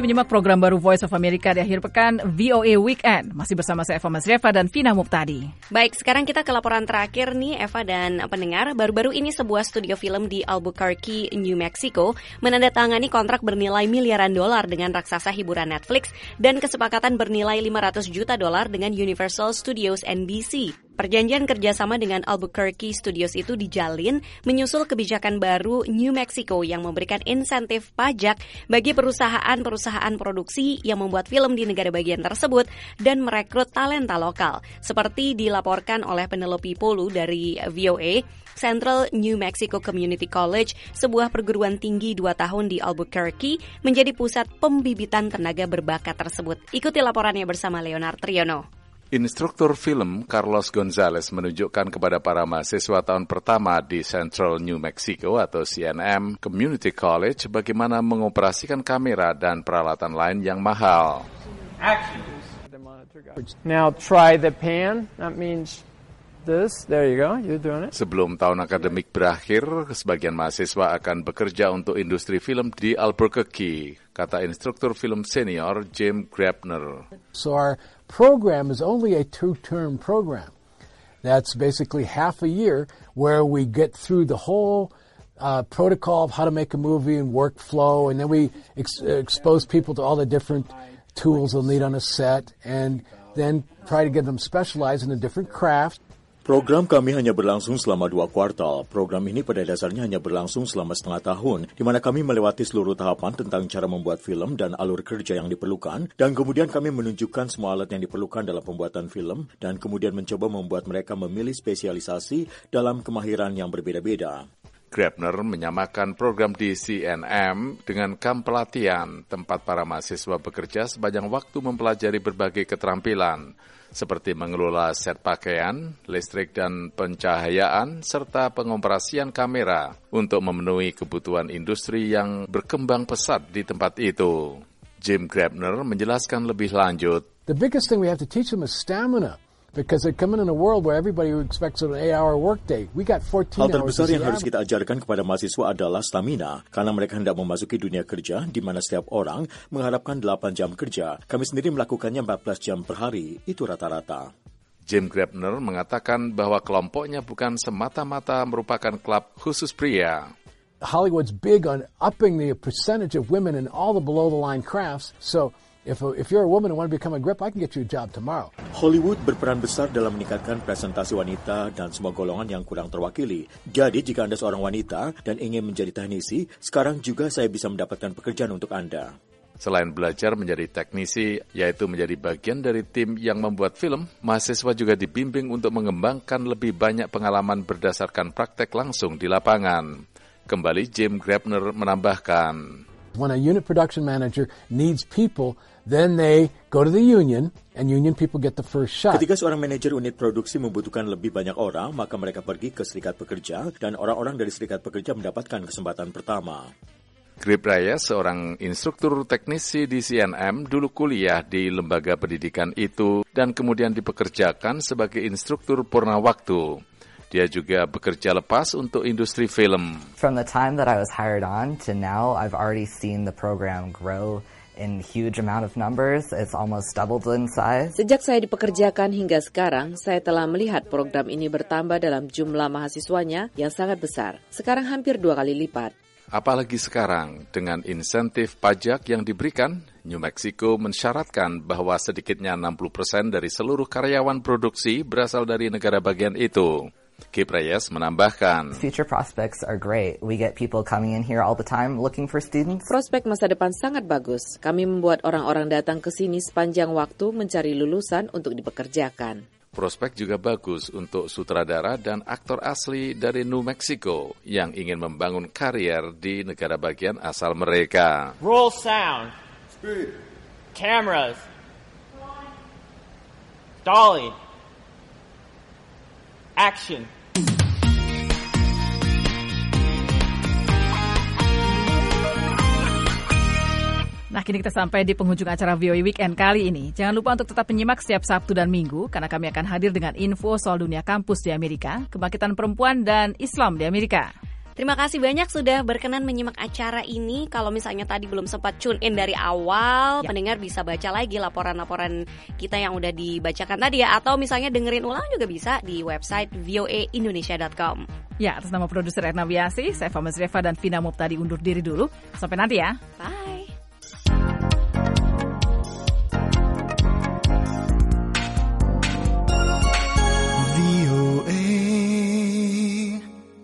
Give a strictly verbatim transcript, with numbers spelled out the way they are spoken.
menyimak program baru Voice of America di akhir pekan, V O A Weekend. Masih bersama saya Eva Masrieva dan Vina Muptadi. Baik, sekarang kita ke laporan terakhir nih Eva dan pendengar. Baru-baru ini sebuah studio film di Albuquerque, New Mexico menandatangani kontrak bernilai miliaran dolar dengan raksasa hiburan Netflix dan kesepakatan bernilai lima ratus juta dolar dengan Universal Studios N B C. Perjanjian kerjasama dengan Albuquerque Studios itu dijalin menyusul kebijakan baru New Mexico yang memberikan insentif pajak bagi perusahaan-perusahaan produksi yang membuat film di negara bagian tersebut dan merekrut talenta lokal. Seperti dilaporkan oleh Penelope Polu dari V O A, Central New Mexico Community College, sebuah perguruan tinggi dua tahun di Albuquerque, menjadi pusat pembibitan tenaga berbakat tersebut. Ikuti laporannya bersama Leonard Triono. Instruktur film Carlos Gonzalez menunjukkan kepada para mahasiswa tahun pertama di Central New Mexico atau C N M Community College bagaimana mengoperasikan kamera dan peralatan lain yang mahal. Now try the pan. That means this. There you go. You're doing it. Sebelum tahun akademik berakhir, sebagian mahasiswa akan bekerja untuk industri film di Albuquerque, kata instruktur film senior Jim Grabner. So our program is only a two-term program. That's basically half a year where we get through the whole uh, protocol of how to make a movie and workflow, and then we ex- expose people to all the different tools they'll need on a set, and then try to get them specialized in a different craft. Program kami hanya berlangsung selama dua kuartal. Program ini pada dasarnya hanya berlangsung selama setengah tahun, di mana kami melewati seluruh tahapan tentang cara membuat film dan alur kerja yang diperlukan, dan kemudian kami menunjukkan semua alat yang diperlukan dalam pembuatan film, dan kemudian mencoba membuat mereka memilih spesialisasi dalam kemahiran yang berbeda-beda. Grabner menyamakan program di C N M dengan kamp pelatihan, tempat para mahasiswa bekerja sepanjang waktu mempelajari berbagai keterampilan, seperti mengelola set pakaian, listrik dan pencahayaan, serta pengoperasian kamera untuk memenuhi kebutuhan industri yang berkembang pesat di tempat itu. Jim Grabner menjelaskan lebih lanjut. The biggest thing we have to teach them is stamina. Because they're coming in a world where everybody expects an eight-hour workday. We got fourteen Hal hours. Hal terbesar yang harus kita ajarkan kepada mahasiswa adalah stamina, karena mereka hendak memasuki dunia kerja di mana setiap orang mengharapkan delapan jam kerja. Kami sendiri melakukannya empat belas jam per hari, itu rata-rata. Jim Grabner mengatakan bahwa kelompoknya bukan semata-mata merupakan klub khusus pria. Hollywood's big on upping the percentage of women in all the below-the-line crafts, so If if you're a woman and want to become a grip, I can get you a job tomorrow. Hollywood berperan besar dalam meningkatkan presentasi wanita dan semua golongan yang kurang terwakili. Jadi jika Anda seorang wanita dan ingin menjadi teknisi, sekarang juga saya bisa mendapatkan pekerjaan untuk Anda. Selain belajar menjadi teknisi, yaitu menjadi bagian dari tim yang membuat film, mahasiswa juga dibimbing untuk mengembangkan lebih banyak pengalaman berdasarkan praktek langsung di lapangan. Kembali Jim Grabner menambahkan, when a unit production manager needs people, then they go to the union, and union people get the first shot. Ketika seorang manajer unit produksi membutuhkan lebih banyak orang, maka mereka pergi ke serikat pekerja, dan orang-orang dari serikat pekerja mendapatkan kesempatan pertama. Grip Reyes, seorang instruktur teknisi di C N M, dulu kuliah di lembaga pendidikan itu, dan kemudian dipekerjakan sebagai instruktur purna waktu. Dia juga bekerja lepas untuk industri film. From the time that I was hired on to now, I've already seen the program grow in huge amount of numbers. It's almost doubled in size. Sejak saya dipekerjakan hingga sekarang, saya telah melihat program ini bertambah dalam jumlah mahasiswanya yang sangat besar. Sekarang hampir dua kali lipat. Apalagi sekarang, dengan insentif pajak yang diberikan, New Mexico mensyaratkan bahwa sedikitnya enam puluh persen dari seluruh karyawan produksi berasal dari negara bagian itu. Kip Reyes menambahkan, Future prospects are great. We get people coming in here all the time looking for students. Prospek masa depan sangat bagus. Kami membuat orang-orang datang ke sini sepanjang waktu mencari lulusan untuk dipekerjakan. Prospek juga bagus untuk sutradara dan aktor asli dari New Mexico yang ingin membangun karier di negara bagian asal mereka. Roll sound. Speed. Cameras. Dolly. Action. Nah, kini kita sampai di penghujung acara V O A Weekend kali ini. Jangan lupa untuk tetap menyimak setiap Sabtu dan Minggu, karena kami akan hadir dengan info soal dunia kampus di Amerika, kebangkitan perempuan dan Islam di Amerika. Terima kasih banyak sudah berkenan menyimak acara ini. Kalau misalnya tadi belum sempat tune in dari awal, ya. Pendengar bisa baca lagi laporan-laporan kita yang udah dibacakan tadi ya. Atau misalnya dengerin ulang juga bisa di website v o a indonesia dot com. Ya, atas nama produser Etna Wiasi, saya Fama Zreva dan Vina Muptadi undur diri dulu. Sampai nanti ya. Bye.